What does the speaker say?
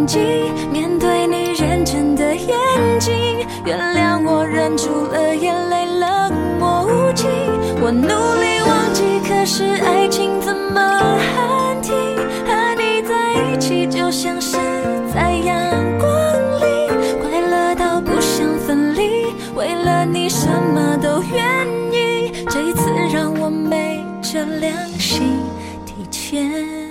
忘记面对你认真的眼睛，原谅我忍住了眼泪，冷漠无情。我努力忘记，可是爱情怎么喊停？和你在一起就像是在阳光里，快乐到不想分离，为了你什么都愿意。这一次让我昧着良心提前